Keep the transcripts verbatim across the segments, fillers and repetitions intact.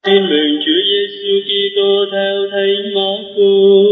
Tin mừng Chúa Giêsu Kitô theo Thánh Marco.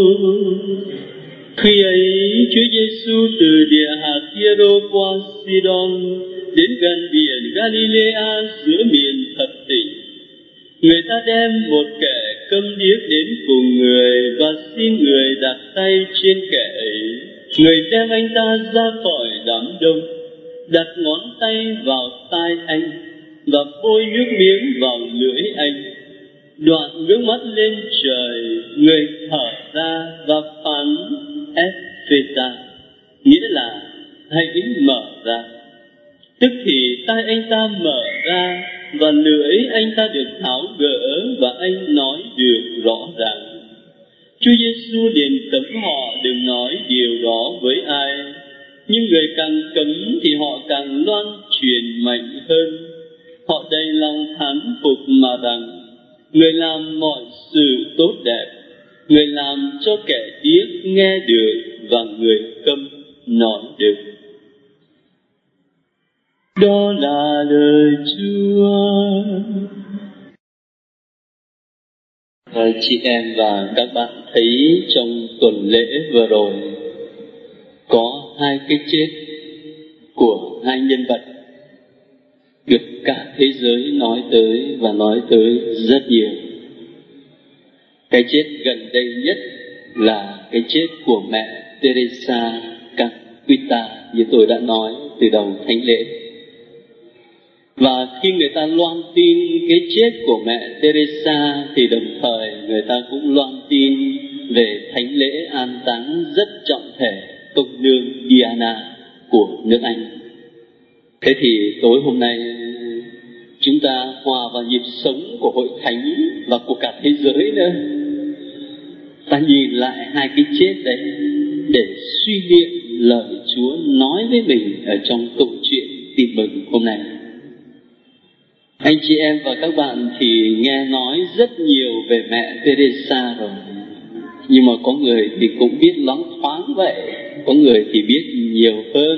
Khi ấy, Chúa Giêsu từ địa hạt Giê-rô qua Sidon đến gần biển Galilea giữa miền thập tỉnh. Người ta đem một kẻ câm điếc đến cùng người và xin người đặt tay trên kẻ ấy. Người đem anh ta ra khỏi đám đông, đặt ngón tay vào tai anh và bôi nước miếng vào lưỡi anh. Đoạn ngước mắt lên trời, người thở ra và phán Epheta, nghĩa là hãy mở ra. Tức thì tai anh ta mở ra và lưỡi anh ta được tháo gỡ và anh nói được rõ ràng. Chúa Giêsu liền cấm họ đừng nói điều đó với ai, nhưng người càng cấm thì họ càng loan truyền mạnh hơn. Họ đầy lòng thán phục mà rằng người làm mọi sự tốt đẹp, người làm cho kẻ điếc nghe được và người câm nói được. Đó là lời Chúa. Chị em và các bạn thấy trong tuần lễ vừa rồi có hai cái chết của hai nhân vật được cả thế giới nói tới và nói tới rất nhiều. Cái chết gần đây nhất là cái chết của mẹ Teresa Calcutta, như tôi đã nói từ đầu thánh lễ. Và khi người ta loan tin cái chết của mẹ Teresa thì đồng thời người ta cũng loan tin về thánh lễ an táng rất trọng thể công nương Diana của nước Anh. Thế thì tối hôm nay chúng ta hòa vào nhịp sống của hội thánh và của cả thế giới nữa. Ta nhìn lại hai cái chết đấy để suy niệm lời Chúa nói với mình ở trong câu chuyện tin mừng hôm nay. Anh chị em và các bạn thì nghe nói rất nhiều về mẹ Teresa rồi, nhưng mà có người thì cũng biết loáng thoáng vậy, có người thì biết nhiều hơn.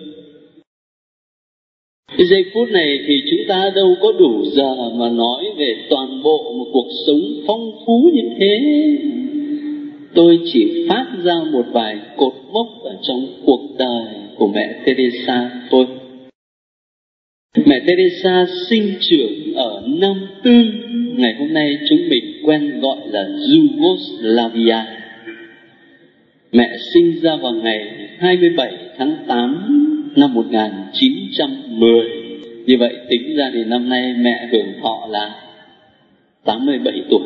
Cái giây phút này thì chúng ta đâu có đủ giờ mà nói về toàn bộ một cuộc sống phong phú như thế. Tôi chỉ phát ra một vài cột mốc ở trong cuộc đời của mẹ Teresa thôi. Mẹ Teresa sinh trưởng ở Nam Tư, ngày hôm nay chúng mình quen gọi là Yugoslavia. Mẹ sinh ra vào ngày hai mươi bảy tháng tám năm một nghìn chín trăm mười. Như vậy tính ra thì năm nay mẹ hưởng thọ là tám mươi bảy tuổi.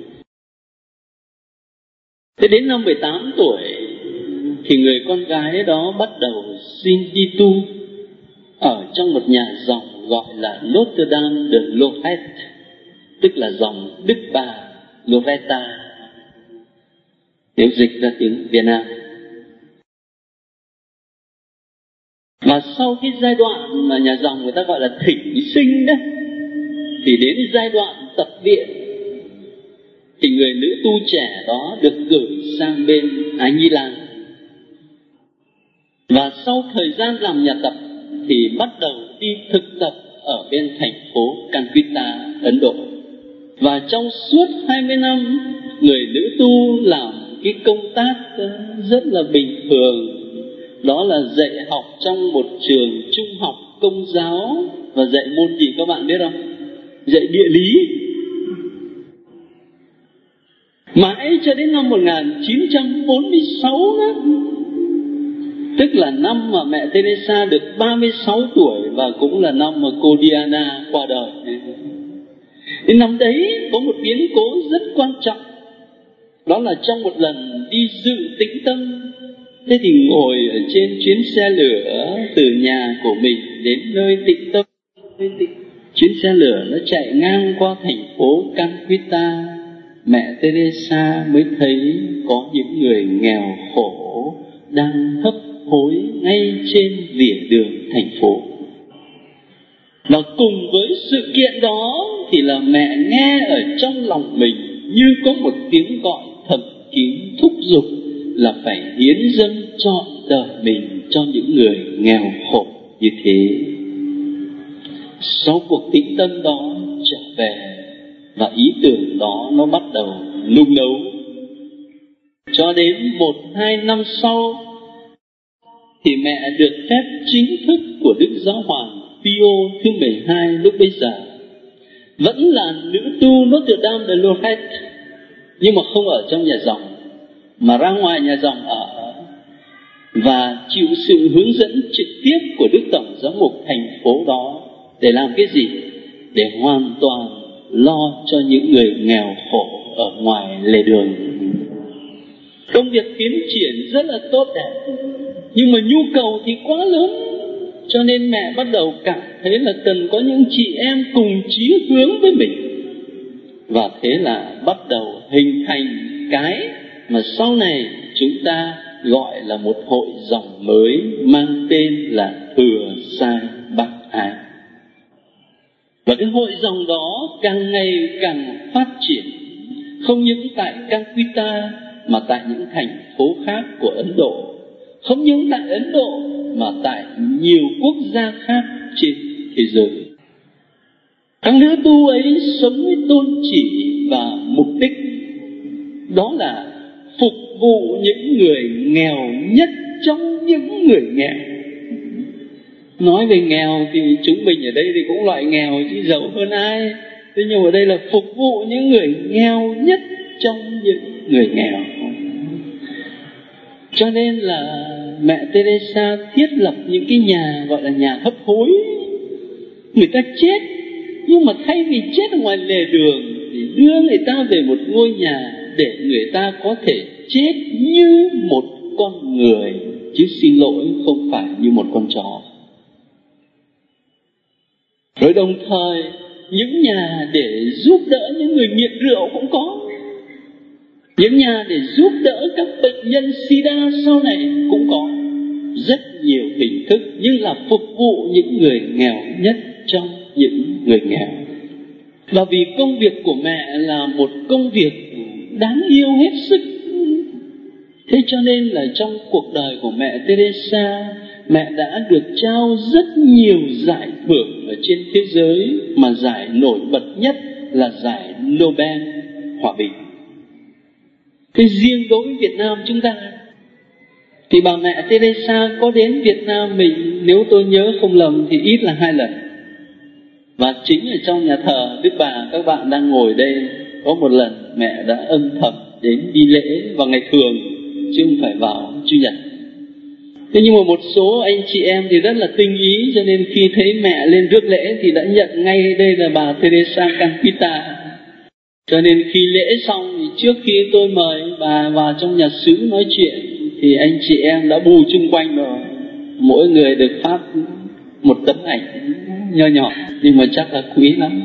Thế đến năm mười tám tuổi thì người con gái đó bắt đầu xin đi tu ở trong một nhà dòng gọi là Notre Dame de Lorette, tức là dòng Đức Bà Loretta, nếu dịch ra tiếng Việt Nam. Và sau cái giai đoạn mà nhà dòng người ta gọi là thỉnh sinh đó, thì đến giai đoạn tập viện thì người nữ tu trẻ đó được gửi sang bên Ái Nhi Lan. Và sau thời gian làm nhà tập thì bắt đầu đi thực tập ở bên thành phố Calcutta, Ấn Độ. Và trong suốt hai mươi năm, người nữ tu làm cái công tác rất là bình thường, đó là dạy học trong một trường trung học công giáo. Và dạy môn gì các bạn biết không? Dạy địa lý. Mãi cho đến năm một nghìn chín trăm bốn mươi sáu đó, tức là năm mà mẹ Teresa được ba mươi sáu tuổi và cũng là năm mà cô Diana qua đời. Đến năm đấy có một biến cố rất quan trọng, đó là trong một lần đi dự tĩnh tâm. Thế thì ngồi ở trên chuyến xe lửa từ nhà của mình đến nơi tĩnh tâm. Chuyến xe lửa nó chạy ngang qua thành phố Calcutta. Mẹ Teresa mới thấy có những người nghèo khổ đang hấp hối ngay trên vỉa đường thành phố. Và cùng với sự kiện đó thì là mẹ nghe ở trong lòng mình như có một tiếng gọi thầm kín thúc giục là phải hiến dâng trọn đời mình cho những người nghèo khổ như thế. Sau cuộc tĩnh tâm đó trở về, Và ý tưởng đó nó bắt đầu nung nấu. Cho đến một hai năm sau thì mẹ được phép chính thức của Đức Giáo hoàng Pio thứ mười hai lúc bấy giờ. Vẫn là nữ tu Notre Dame de Lorette, nhưng mà không ở trong nhà dòng, mà ra ngoài nhà dòng ở, và chịu sự hướng dẫn trực tiếp của Đức Tổng Giám mục thành phố đó. Để làm cái gì? Để hoàn toàn lo cho những người nghèo khổ ở ngoài lề đường. Công việc tiến triển rất là tốt đẹp, nhưng mà nhu cầu thì quá lớn. Cho nên mẹ bắt đầu cảm thấy là cần có những chị em cùng chí hướng với mình. Và thế là bắt đầu hình thành cái mà sau này chúng ta gọi là một hội dòng mới mang tên là Thừa Sai Bác Ái. Và cái hội dòng đó càng ngày càng phát triển, không những tại Calcutta mà tại những thành phố khác của Ấn Độ, không những tại Ấn Độ mà tại nhiều quốc gia khác trên thế giới. Các nữ tu ấy sống với tôn chỉ và mục đích, đó là phục vụ những người nghèo nhất trong những người nghèo. Nói về nghèo thì chúng mình ở đây thì cũng loại nghèo chứ giàu hơn ai. Thế nhưng ở đây là phục vụ những người nghèo nhất trong những người nghèo. Cho nên là mẹ Teresa thiết lập những cái nhà gọi là nhà hấp hối. Người ta chết, nhưng mà thay vì chết ở ngoài lề đường thì đưa người ta về một ngôi nhà để người ta có thể chết như một con người, chứ xin lỗi không phải như một con chó. Rồi đồng thời những nhà để giúp đỡ những người nghiện rượu cũng có, những nhà để giúp đỡ các bệnh nhân sida sau này cũng có. Rất nhiều hình thức, nhưng là phục vụ những người nghèo nhất trong những người nghèo. Và vì công việc của mẹ là một công việc đáng yêu hết sức, thế cho nên là trong cuộc đời của mẹ Teresa, mẹ đã được trao rất nhiều giải thưởng ở trên thế giới, mà giải nổi bật nhất là giải Nobel Hòa Bình. Thế riêng đối với Việt Nam chúng ta thì bà mẹ Teresa có đến Việt Nam mình, nếu tôi nhớ không lầm thì ít là hai lần. Và chính ở trong nhà thờ Đức Bà các bạn đang ngồi đây, có một lần mẹ đã âm thầm đến đi lễ vào ngày thường, chứ không phải vào Chủ nhật. Thế nhưng mà một số anh chị em thì rất là tinh ý, cho nên khi thấy mẹ lên rước lễ thì đã nhận ngay đây là bà Teresa Calcutta. Cho nên khi lễ xong thì trước khi tôi mời bà vào trong nhà xứ nói chuyện thì anh chị em đã bù chung quanh rồi. Mỗi người được phát một tấm ảnh nho nhỏ, nhưng mà chắc là quý lắm.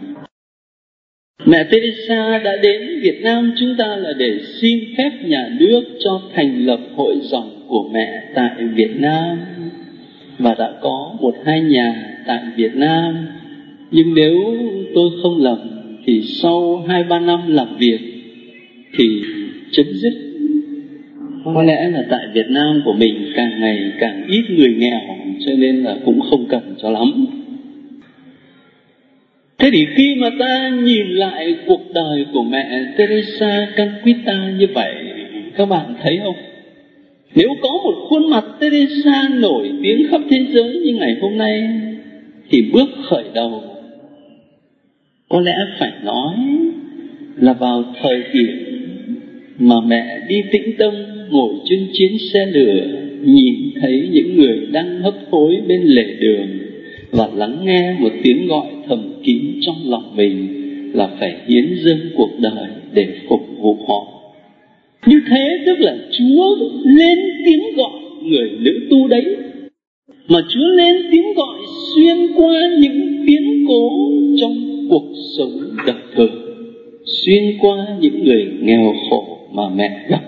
Mẹ Teresa đã đến Việt Nam chúng ta là để xin phép nhà nước cho thành lập hội dòng của mẹ tại Việt Nam, và đã có một hai nhà tại Việt Nam. Nhưng nếu tôi không lầm thì sau hai ba năm làm việc thì chấm dứt. Có lẽ là tại Việt Nam của mình càng ngày càng ít người nghèo, cho nên là cũng không cần cho lắm. Thế thì khi mà ta nhìn lại cuộc đời của mẹ Teresa Calcutta như vậy, các bạn thấy không? Nếu có một khuôn mặt Teresa nổi tiếng khắp thế giới như ngày hôm nay, thì bước khởi đầu có lẽ phải nói là vào thời điểm mà mẹ đi Tĩnh Tâm, ngồi trên chuyến xe lửa, nhìn thấy những người đang hấp hối bên lề đường, và lắng nghe một tiếng gọi thầm kín trong lòng mình là phải hiến dâng cuộc đời để phục vụ họ. Như thế tức là Chúa lên tiếng gọi người nữ tu đấy, mà Chúa lên tiếng gọi xuyên qua những biến cố trong cuộc sống đời thường, xuyên qua những người nghèo khổ mà mẹ gặp.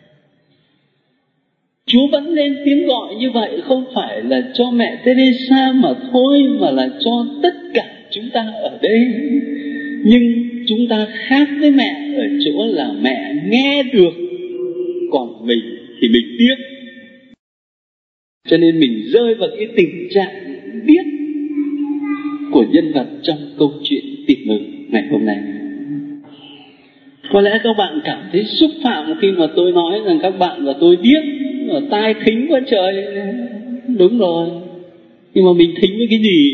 Chúa vẫn lên tiếng gọi như vậy, không phải là cho mẹ Teresa mà thôi, mà là cho tất cả chúng ta ở đây. Nhưng chúng ta khác với mẹ ở chỗ là mẹ nghe được, còn mình thì mình biết. Cho nên mình rơi vào cái tình trạng biết của nhân vật trong câu chuyện Tin Mừng ngày hôm nay. Có lẽ các bạn cảm thấy xúc phạm khi mà tôi nói rằng các bạn và tôi điếc, ở tai thính quá trời. Đúng rồi, nhưng mà mình thính với cái gì?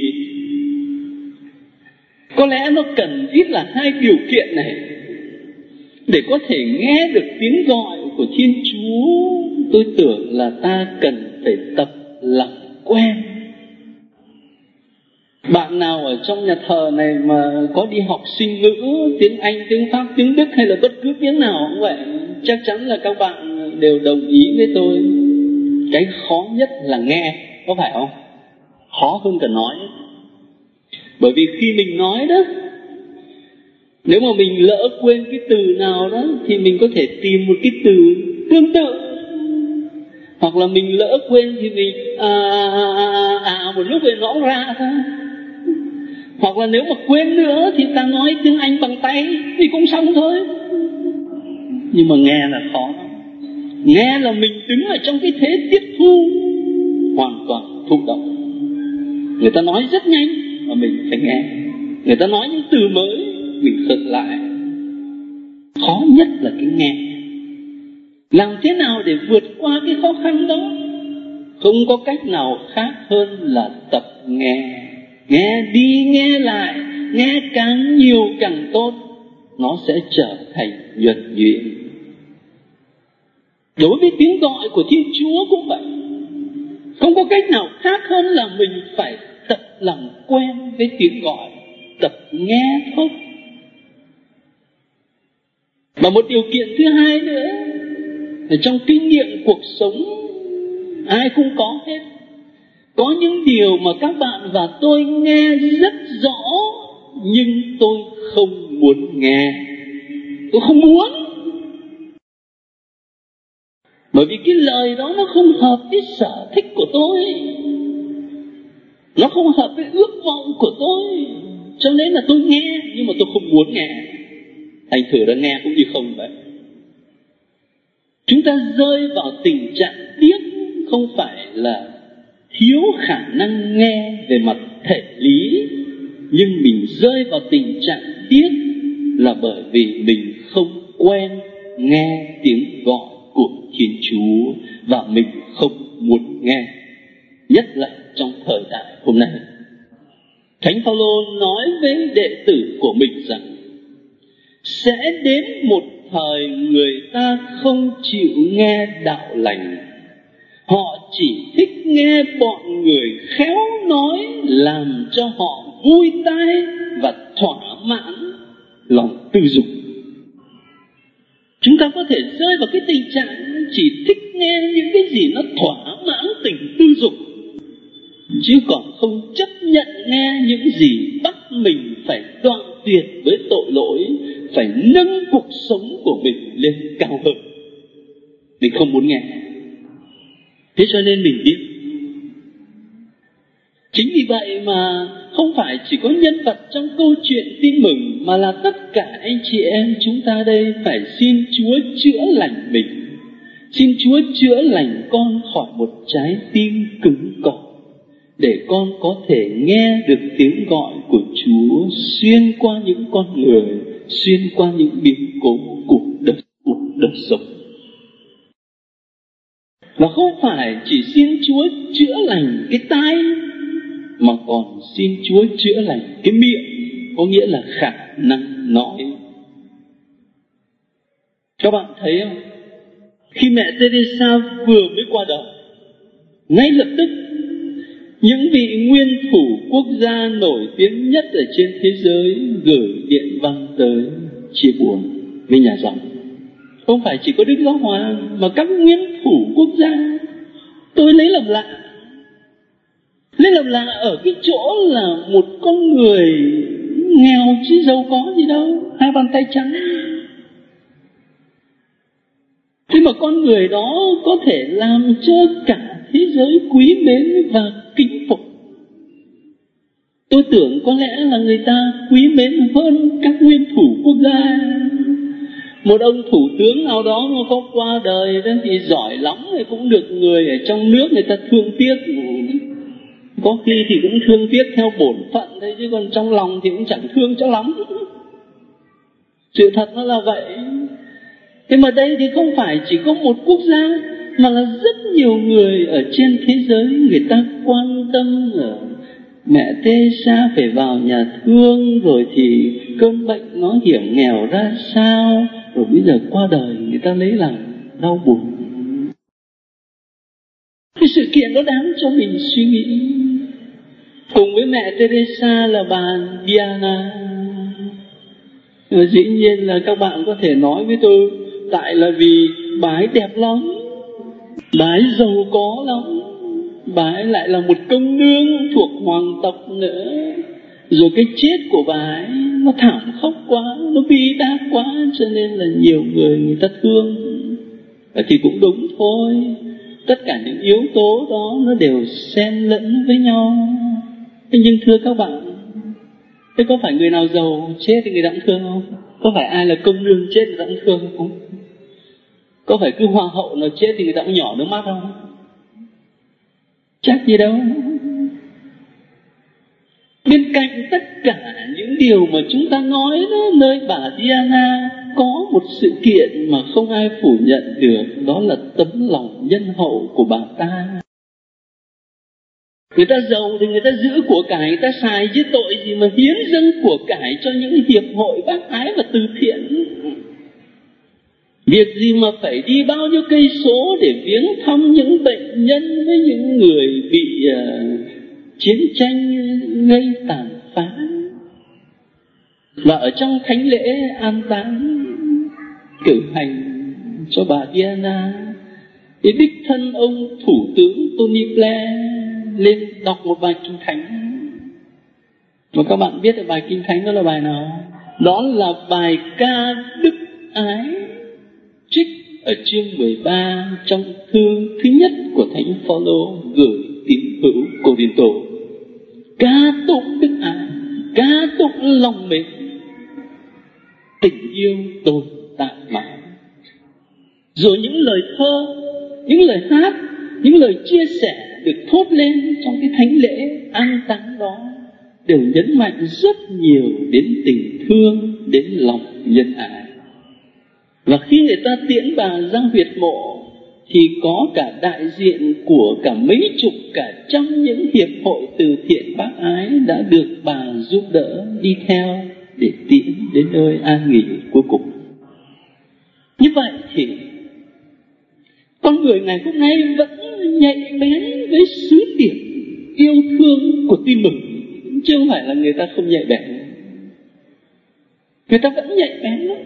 Có lẽ nó cần ít là hai điều kiện này để có thể nghe được tiếng gọi của Thiên Chúa. Tôi tưởng là ta cần phải tập làm quen. Bạn nào ở trong nhà thờ này mà có đi học sinh ngữ, tiếng Anh, tiếng Pháp, tiếng Đức hay là bất cứ tiếng nào cũng vậy, chắc chắn là các bạn đều đồng ý với tôi. Cái khó nhất là nghe, có phải không? Khó hơn cả nói. Bởi vì khi mình nói đó, nếu mà mình lỡ quên cái từ nào đó thì mình có thể tìm một cái từ tương tự. Hoặc là mình lỡ quên thì mình à, à, à, à một lúc rồi nó ra thôi. Hoặc là nếu mà quên nữa thì ta nói tiếng Anh bằng tay thì cũng xong thôi. Nhưng mà nghe là khó. Nghe là mình đứng ở trong cái thế tiếp thu hoàn toàn thụ động. Người ta nói rất nhanh mà mình phải nghe. Người ta nói những từ mới mình khựng lại. Khó nhất là cái nghe. Làm thế nào để vượt qua cái khó khăn đó? Không có cách nào khác hơn là tập nghe. Nghe đi nghe lại, nghe càng nhiều càng tốt. Nó sẽ trở thành nhuần nhuyễn. Đối với tiếng gọi của Thiên Chúa cũng vậy. Không có cách nào khác hơn là mình phải tập làm quen với tiếng gọi, tập nghe thôi. Và một điều kiện thứ hai nữa là trong kinh nghiệm cuộc sống ai cũng có hết. Có những điều mà các bạn và tôi nghe rất rõ, nhưng tôi không muốn nghe. Tôi không muốn. Bởi vì cái lời đó nó không hợp với sở thích của tôi, nó không hợp với ước vọng của tôi. Cho nên là tôi nghe, nhưng mà tôi không muốn nghe. Thành thử ra nghe cũng như không vậy. Chúng ta rơi vào tình trạng điếc không phải là thiếu khả năng nghe về mặt thể lý, nhưng mình rơi vào tình trạng điếc là bởi vì mình không quen nghe tiếng gọi của Thiên Chúa và mình không muốn nghe, nhất là trong thời đại hôm nay. Thánh Phaolô nói với đệ tử của mình rằng sẽ đến một thời người ta không chịu nghe đạo lành. Họ chỉ thích nghe bọn người khéo nói làm cho họ vui tai và thỏa mãn lòng tư dục. Chúng ta có thể rơi vào cái tình trạng chỉ thích nghe những cái gì nó thỏa mãn tình tư dục, chứ còn không chấp nhận nghe những gì bắt mình phải đoạn tuyệt với tội lỗi, phải nâng cuộc sống của mình lên cao hơn. Mình không muốn nghe. Thế cho nên mình biết. Chính vì vậy mà không phải chỉ có nhân vật trong câu chuyện tin mừng, mà là tất cả anh chị em chúng ta đây phải xin Chúa chữa lành mình. Xin Chúa chữa lành con khỏi một trái tim cứng cỏi, để con có thể nghe được tiếng gọi của Chúa xuyên qua những con người, xuyên qua những biến cố của đời, của đời sống. Và không phải chỉ xin Chúa chữa lành cái tai, mà còn xin Chúa chữa lành cái miệng, có nghĩa là khả năng nói. Các bạn thấy không? Khi mẹ Teresa vừa mới qua đời, ngay lập tức những vị nguyên thủ quốc gia nổi tiếng nhất ở trên thế giới gửi điện văn tới chia buồn với nhà dòng. Không phải chỉ có Đức Giáo Hoàng, mà các nguyên thủ quốc gia. Tôi lấy làm lạ. Lấy làm lạ ở cái chỗ là một con người nghèo chứ giàu có gì đâu, hai bàn tay trắng. Thế mà con người đó có thể làm cho cả thế giới quý mến và kính phục. Tôi tưởng có lẽ là người ta quý mến hơn các nguyên thủ quốc gia. Một ông thủ tướng nào đó mà có qua đời đó thì giỏi lắm, thì cũng được người ở trong nước người ta thương tiếc. Có khi thì cũng thương tiếc theo bổn phận thôi, chứ còn trong lòng thì cũng chẳng thương cho lắm. Sự thật nó là vậy. Thế mà đây thì không phải chỉ có một quốc gia, mà là rất nhiều người ở trên thế giới, người ta quan tâm ở mẹ Teresa phải vào nhà thương, rồi thì cơn bệnh nó hiểm nghèo ra sao, rồi bây giờ qua đời người ta lấy làm đau buồn. Cái sự kiện đó đáng cho mình suy nghĩ. Cùng với mẹ Teresa là bà Diana. Dĩ nhiên là các bạn có thể nói với tôi, tại là vì bà ấy đẹp lắm, bà ấy giàu có lắm, bà ấy lại là một công nương thuộc hoàng tộc nữa. Rồi cái chết của bà ấy nó thảm khốc quá, nó bi đát quá, cho nên là nhiều người người ta thương. Và thì cũng đúng thôi, tất cả những yếu tố đó nó đều xen lẫn với nhau. Thế nhưng thưa các bạn, thế có phải người nào giàu chết thì người ta cũng thương không? Có phải ai là công nương chết người ta cũng thương không? Có phải cứ hoa hậu nào chết thì người ta cũng nhỏ nước mắt không? Chắc gì đâu. Bên cạnh tất cả những điều mà chúng ta nói đó, nơi bà Diana có một sự kiện mà không ai phủ nhận được, đó là tấm lòng nhân hậu của bà ta. Người ta giàu thì người ta giữ của cải, người ta xài chứ tội gì mà hiến dâng của cải cho những hiệp hội bác ái và từ thiện. Việc gì mà phải đi bao nhiêu cây số để viếng thăm những bệnh nhân với những người bị uh, chiến tranh gây tàn phá. Và ở trong thánh lễ an táng cử hành cho bà Diana, thì đích thân ông thủ tướng Tony Blair lên đọc một bài kinh thánh. Và các bạn biết là bài kinh thánh đó là bài nào? Đó là bài ca đức ái, trích ở chương mười ba trong thư thứ nhất của Thánh Phaolô gửi tín hữu Cô-rinh-tô. Ca tụng đức ái, ca tụng lòng mến, tình yêu tồn tại mãi. Rồi những lời thơ, những lời hát, những lời chia sẻ được thốt lên trong cái thánh lễ an táng đó đều nhấn mạnh rất nhiều đến tình thương, đến lòng nhân ái. Và khi người ta tiễn bà ra huyệt mộ thì có cả đại diện của cả mấy chục, cả trăm những hiệp hội từ thiện bác ái đã được bà giúp đỡ đi theo để tiễn đến nơi an nghỉ cuối cùng. Như vậy thì con người ngày hôm nay vẫn nhạy bén với sứ điệp yêu thương của tin mừng, chứ không phải là người ta không nhạy bén. Người ta vẫn nhạy bén lắm.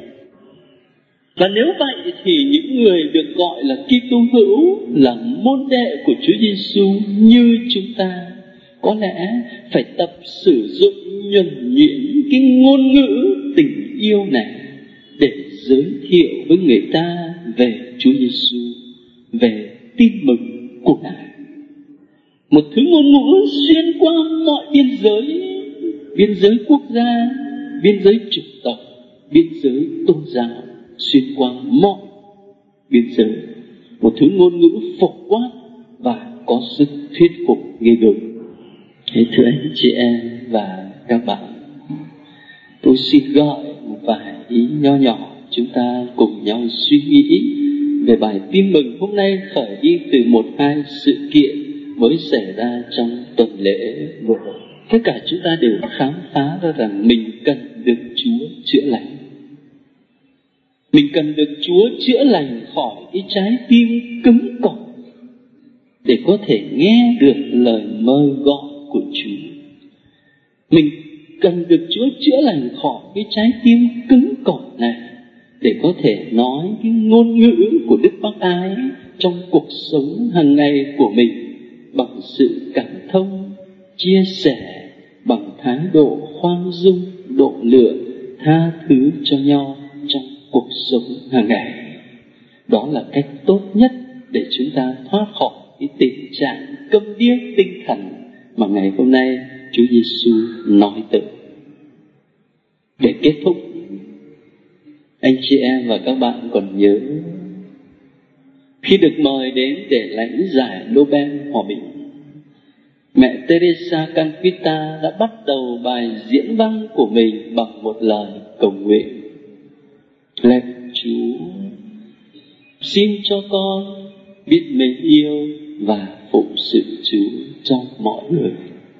Và nếu vậy thì những người được gọi là Kitô hữu, là môn đệ của Chúa Giêsu như chúng ta, có lẽ phải tập sử dụng nhuần nhuyễn cái ngôn ngữ tình yêu này để giới thiệu với người ta về Chúa Giêsu, về tin mừng của Ngài. Một thứ ngôn ngữ xuyên qua mọi biên giới, biên giới quốc gia, biên giới chủng tộc, biên giới tôn giáo, xuyên qua mọi biên giới. Một thứ ngôn ngữ phổ quát và có sức thuyết phục ghê gớm. Thế thưa anh chị em và các bạn, tôi xin gọi một vài ý nho nhỏ chúng ta cùng nhau suy nghĩ về bài tin mừng hôm nay, khởi đi từ một hai sự kiện mới xảy ra trong tuần lễ vừa rồi. Tất cả chúng ta đều khám phá ra rằng mình cần được Chúa chữa lành. Mình cần được Chúa chữa lành khỏi cái trái tim cứng cỏi để có thể nghe được lời mời gọi của Chúa. Mình cần được Chúa chữa lành khỏi cái trái tim cứng cỏi này để có thể nói cái ngôn ngữ của Đức Bác Ái trong cuộc sống hàng ngày của mình bằng sự cảm thông, chia sẻ, bằng thái độ khoan dung, độ lượng, tha thứ cho nhau trong cuộc sống hàng ngày. Đó là cách tốt nhất để chúng ta thoát khỏi cái tình trạng câm điếc tinh thần mà ngày hôm nay Chúa Giêsu nói tới. Để kết thúc, anh chị em và các bạn còn nhớ khi được mời đến để lãnh giải Nobel Hòa Bình, mẹ Teresa Calcutta đã bắt đầu bài diễn văn của mình bằng một lời cầu nguyện: Lạy Chúa, xin cho con biết mến yêu và phụng sự Chúa trong mọi người.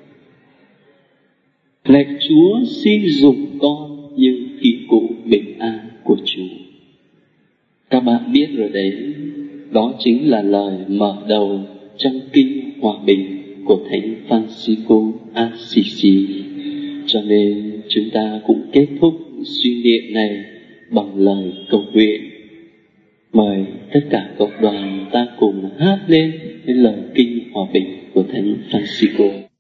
Lạy Chúa, xin dùng con như khí cụ bình an của Chúa. Các bạn biết rồi đấy, đó chính là lời mở đầu trong kinh Hòa Bình của Thánh Francisco Assisi. Cho nên chúng ta cũng kết thúc suy niệm này bằng lời cầu nguyện. Mời tất cả cộng đoàn ta cùng hát lên cái lời kinh Hòa Bình của Thánh Francisco.